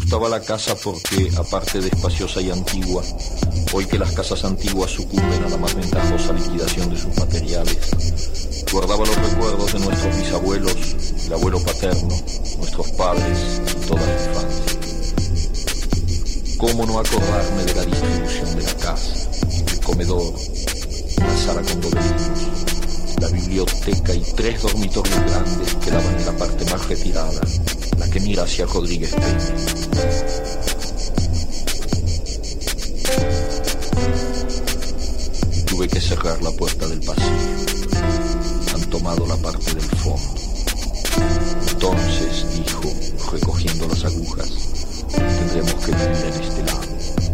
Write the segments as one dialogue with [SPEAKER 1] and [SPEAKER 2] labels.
[SPEAKER 1] gustaba la casa porque, aparte de espaciosa y antigua, hoy que las casas antiguas sucumben a la más ventajosa liquidación de sus materiales, guardaba los recuerdos de nuestros bisabuelos, el abuelo paterno, nuestros padres y toda la infancia. ¿Cómo no acordarme de la distribución de la casa, el comedor, la sala con gobelinos, la biblioteca y 3 dormitorios grandes que daban en la parte más retirada, la que mira hacia Rodríguez Peña? Tuve que cerrar la puerta del pasillo. Han tomado la parte del fondo. Entonces, dijo, recogiendo las agujas, tendremos que vivir en este lado.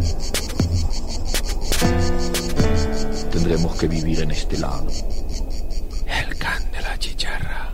[SPEAKER 1] Tendremos que vivir en este lado.
[SPEAKER 2] El can de la chicharra.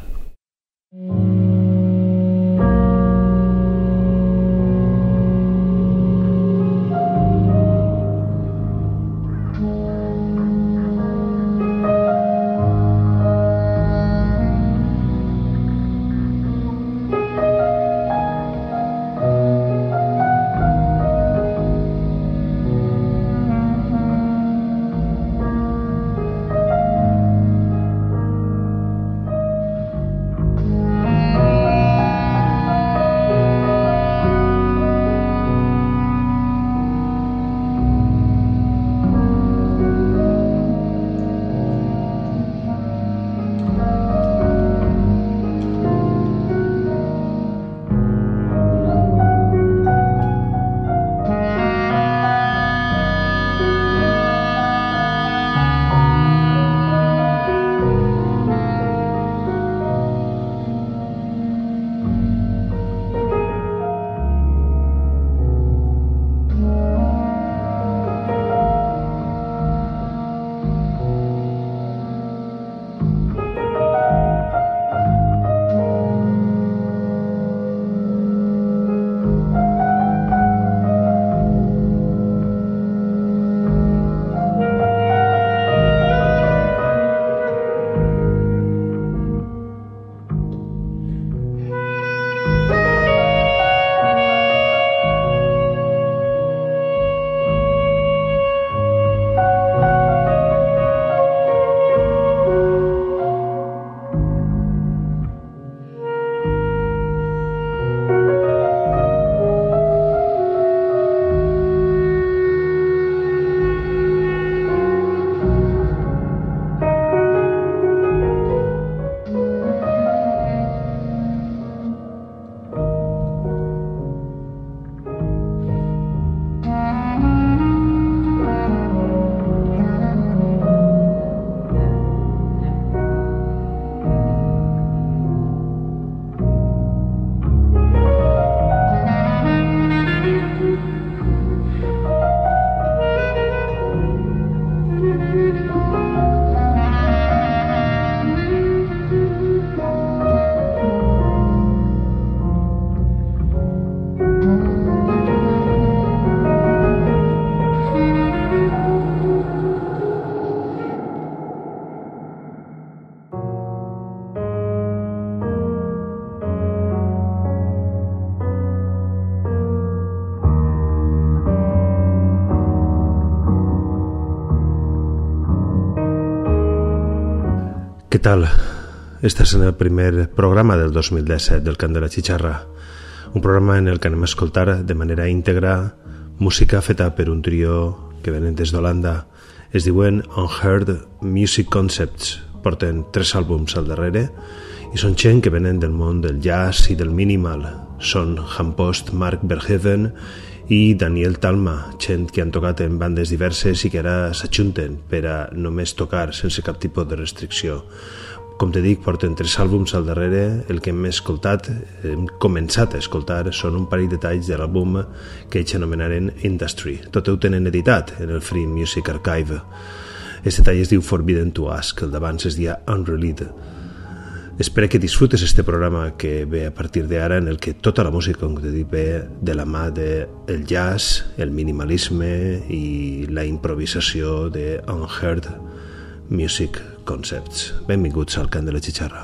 [SPEAKER 3] ¿Qué tal? Este és el primer programa del 2017 del Cant de la Chicharra, un programa en el que anem a escoltar de manera íntegra música feta per un trio que venen des d'Holanda. Es diuen Unheard Music Concepts, porten 3 àlbums al darrere i són gent que venen del món del jazz i del minimal. Són Hampost, Mark Verheven i Daniel Talma, gent que han tocat en bandes diverses i que ara s'ajunten per a només tocar sense cap tipus de restricció. Com te dic, porten 3 àlbums al darrere. El que hem escoltat, hem començat a escoltar, són un parell de talls de l'àlbum que ells anomenaren Industry. Tot ho tenen editat en el Free Music Archive. Este tall es diu Forbidden to Ask, el d'abans es dia Unreleased. Espero que disfrutes este programa que ve a partir de ara, en el que tota la música, com te dic, ve de la mà del jazz, el minimalisme i la improvisació de Unheard Music Concepts. Benvinguts al Cant de la Chicharra.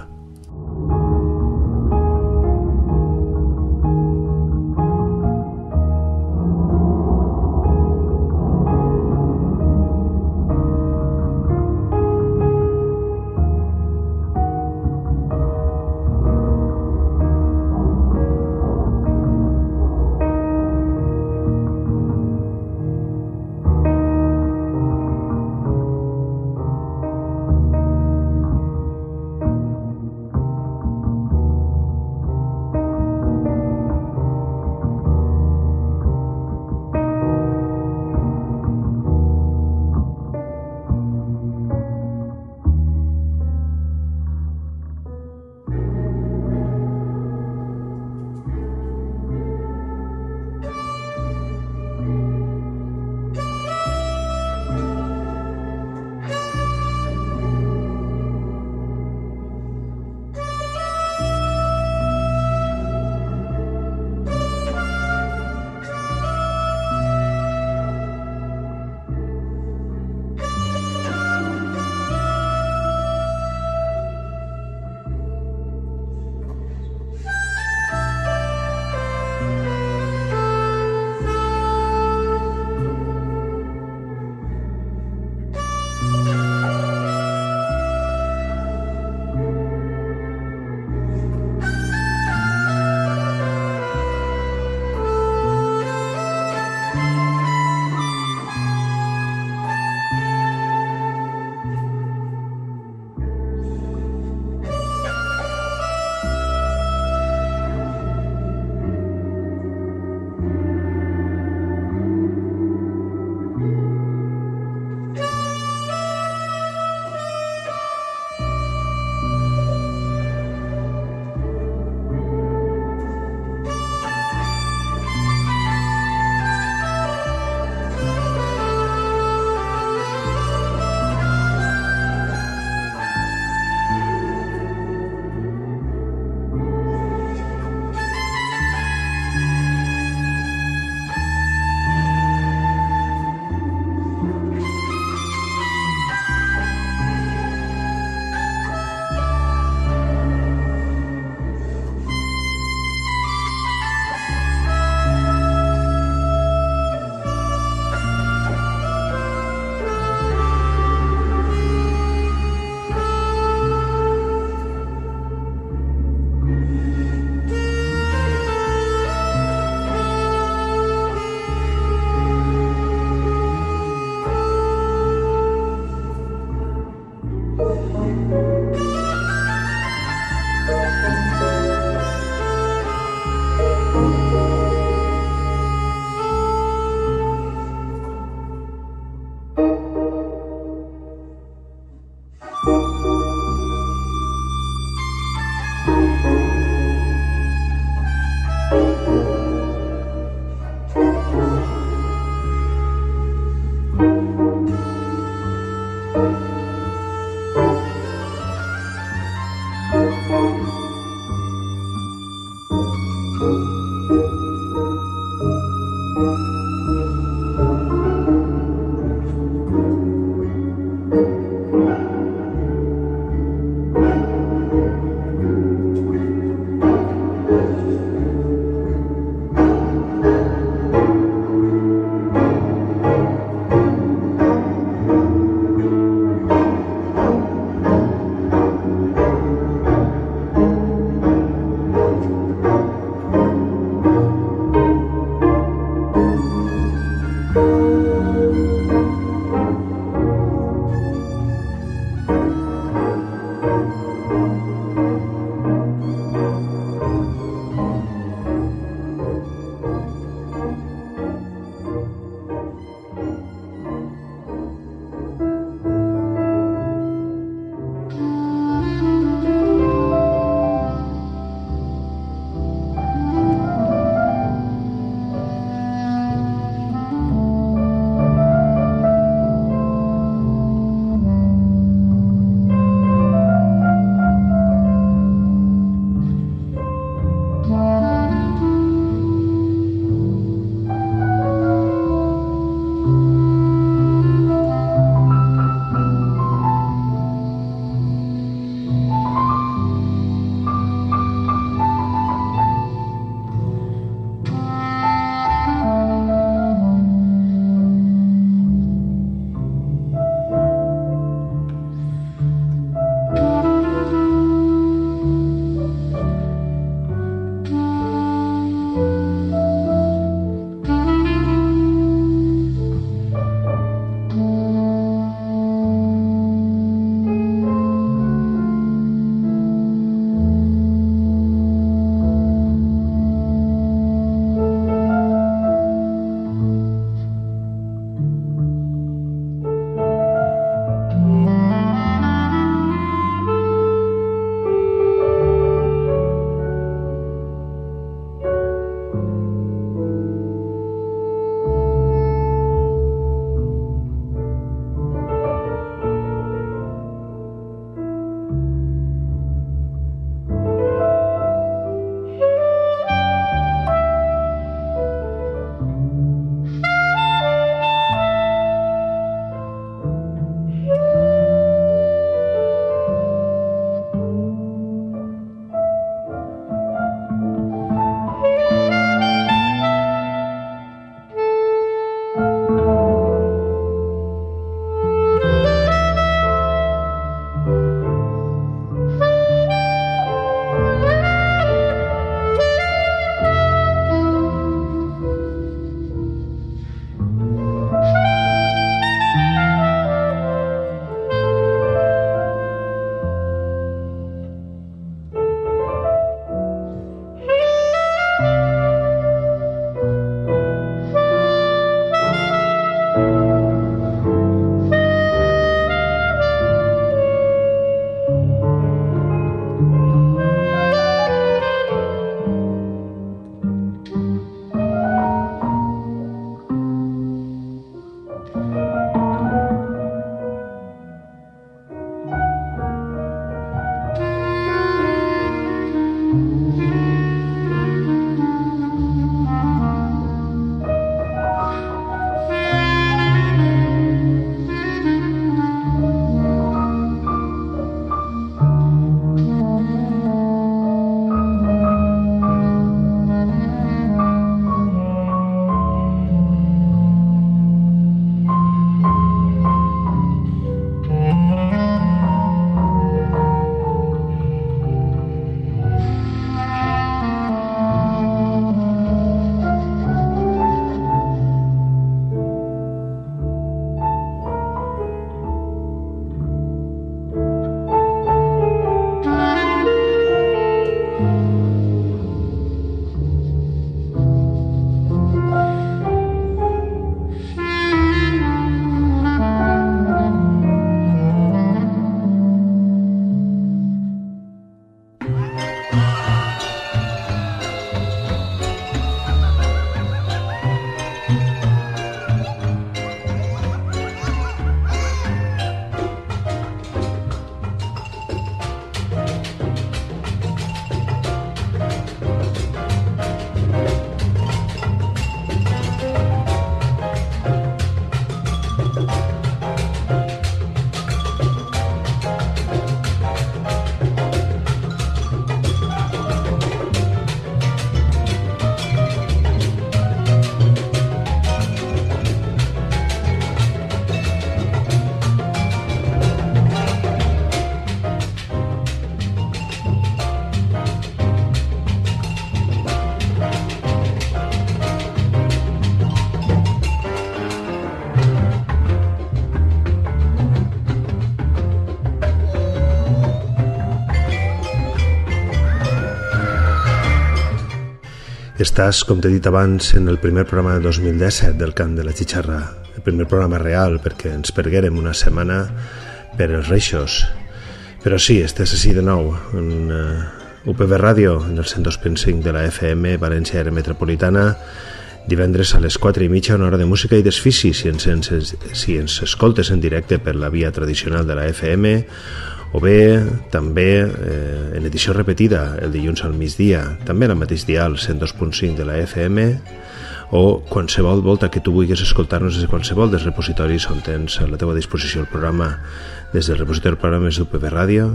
[SPEAKER 3] Estàs, com t'he dit abans, en el primer programa de 2017 del Cant de la Xicharra, el primer programa real, perquè ens perguérem una setmana per els Reixos. Però sí, estàs així de nou, en UPB Ràdio, en el 102.5 de la FM, València Àrea Metropolitana, divendres a les 4:30, una hora de música i desfici, si ens escoltes en directe per la via tradicional de la FM, o bé també en edició repetida el dilluns al migdia, també al mateix dial 102.5 de la FM, o qualsevol volta que tu vulguis escoltar-nos des de qualsevol dels repositoris on tens a la teva disposició el programa, des del repositori de programes d'UPB Ràdio,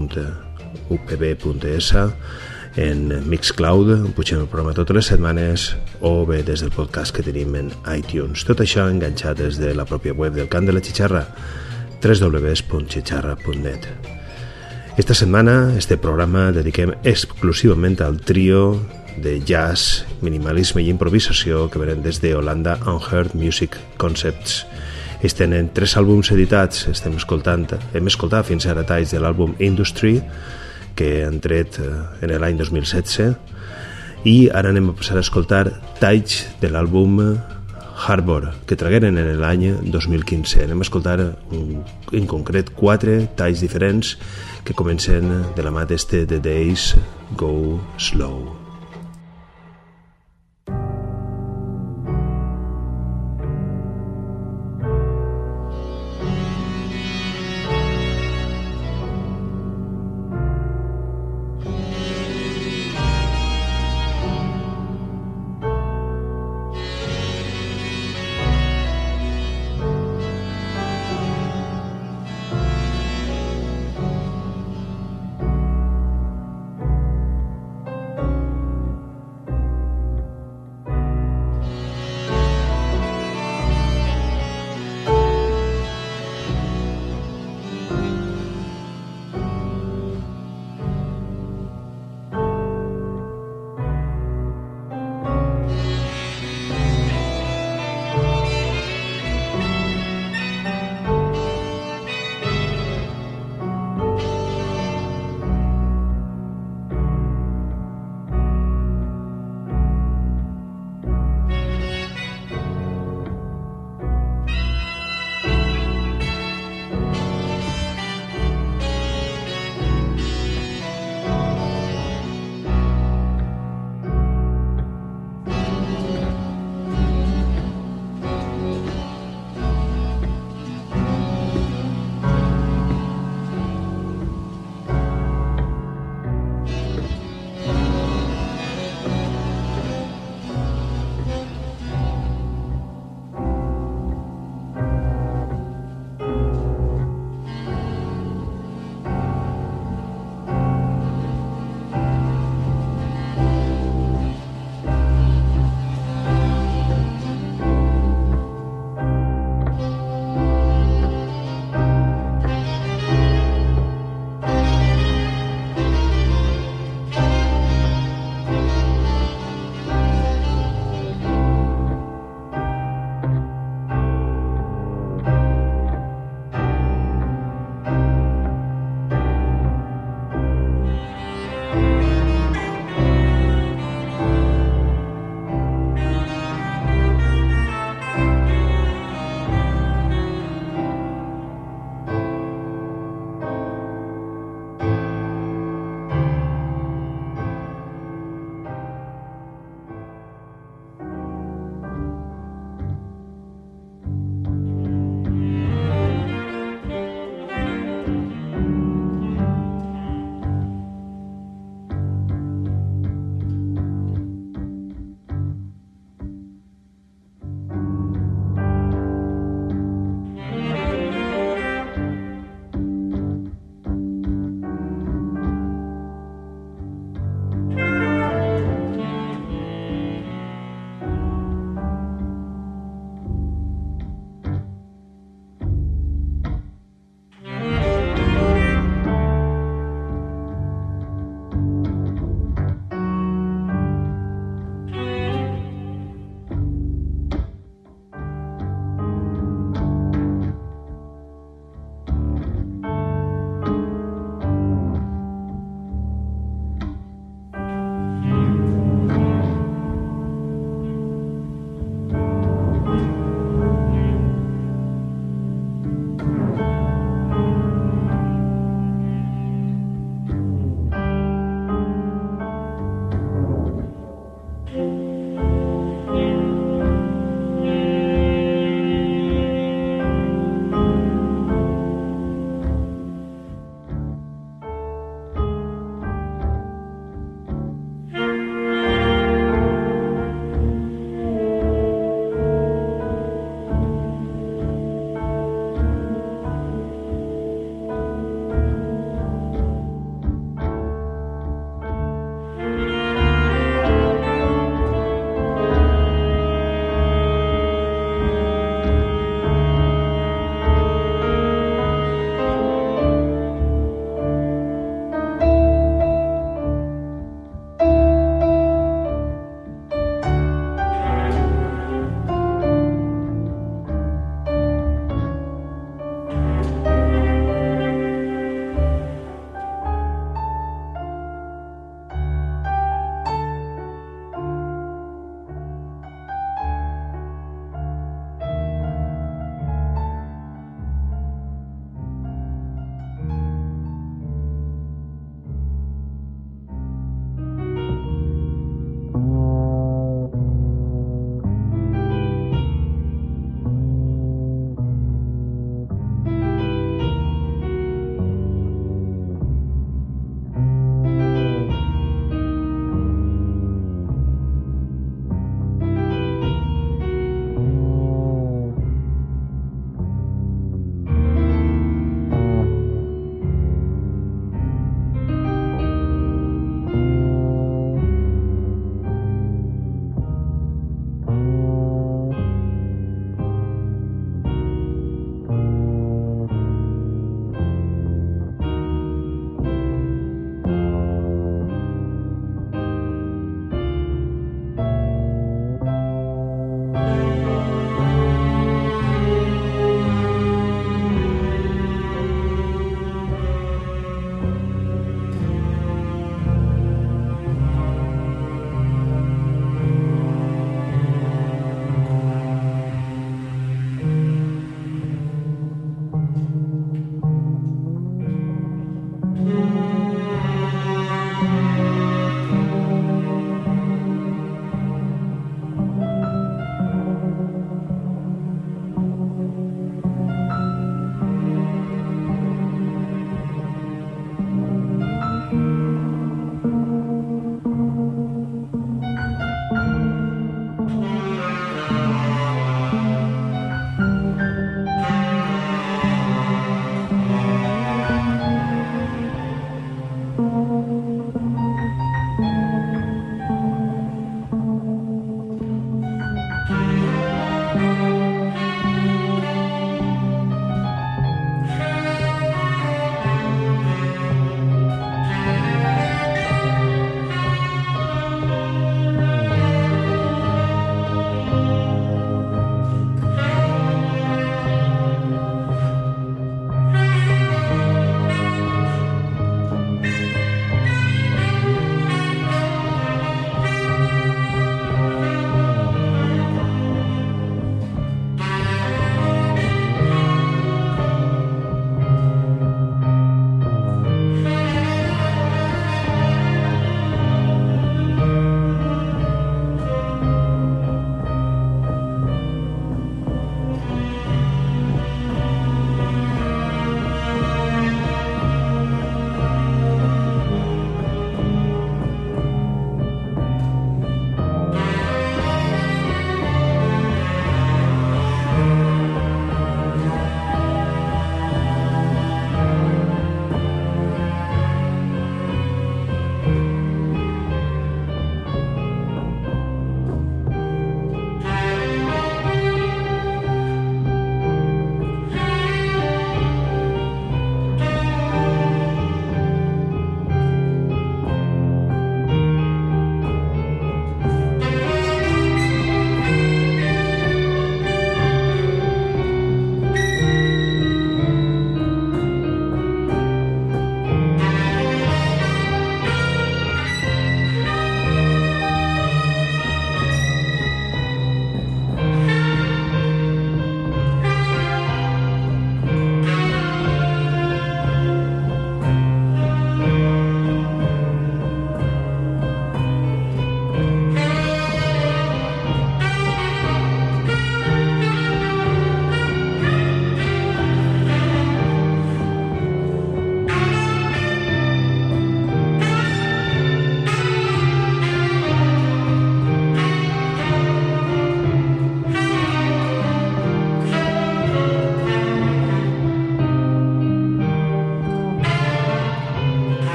[SPEAKER 3] radio.upb.es, en Mixcloud, on pugem el programa totes les setmanes, o bé des del podcast que tenim en iTunes. Tot això enganxat des de la pròpia web del Cant de la Xicharra, www.xicharra.net. Esta setmana, este programa dediquem exclusivament al trio de jazz, minimalisme i improvisació que venen des de Holanda, Unheard Music Concepts. Ells tenen 3 àlbums editats, hem escoltat fins ara talls de l'àlbum Industry, que han tret en l'any 2016, i ara anem a passar a escoltar talls de l'àlbum Harbor, que tragueren en l'any 2015. Anem a escoltar en concret 4 talls diferents que comencen de la mà d'este The Days Go Slow.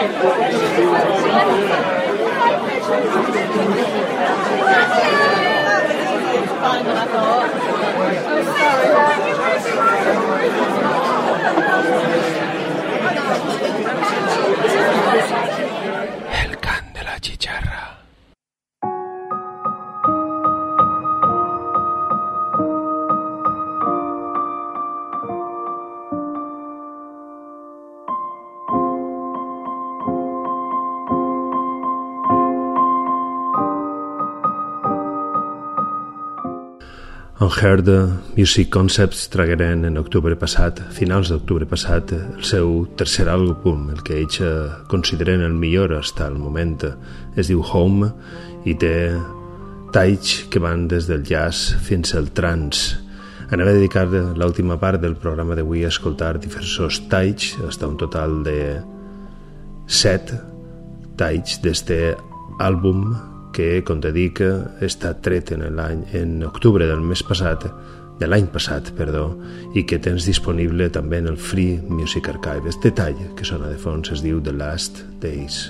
[SPEAKER 2] El can de la chicharra.
[SPEAKER 3] Unheard Music Concepts tragueren en octubre passat, finals d'octubre passat, el seu tercer àlbum, el que ells consideren el millor fins al moment. Es diu Home i té talls que van des del jazz fins al trance. Anava a dedicar l'última part del programa d'avui a escoltar diversos talls, fins a un total de 7 talls d'este àlbum que, com te dic, està tret en octubre del mes passat, de l'any passat, i que tens disponible també en el Free Music Archive. Este tall que sona de fons es diu The Last Days.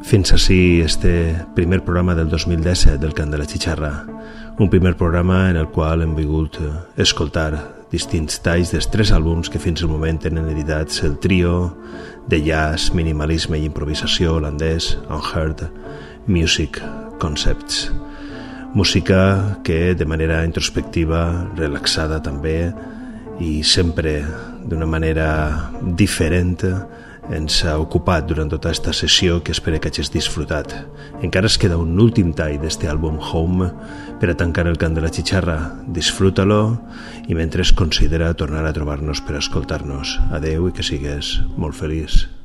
[SPEAKER 3] Fins així este primer programa del 2017 del Cant de la Xixarra, un primer programa en el qual hem volgut escoltar distints talls dels 3 àlbums que fins al moment tenen editats el trio de jazz, minimalisme i improvisació holandès Unheard Music Concepts. Música que de manera introspectiva, relaxada també i sempre d'una manera diferent ens ha ocupat durant tota aquesta sessió que espero que hagis disfrutat. Encara es queda un últim tall d'este àlbum Home per a tancar el Cant de la Xixarra. Disfruta-lo i mentre considera tornar a trobar-nos per a escoltar-nos. Adeu i que sigues molt feliç.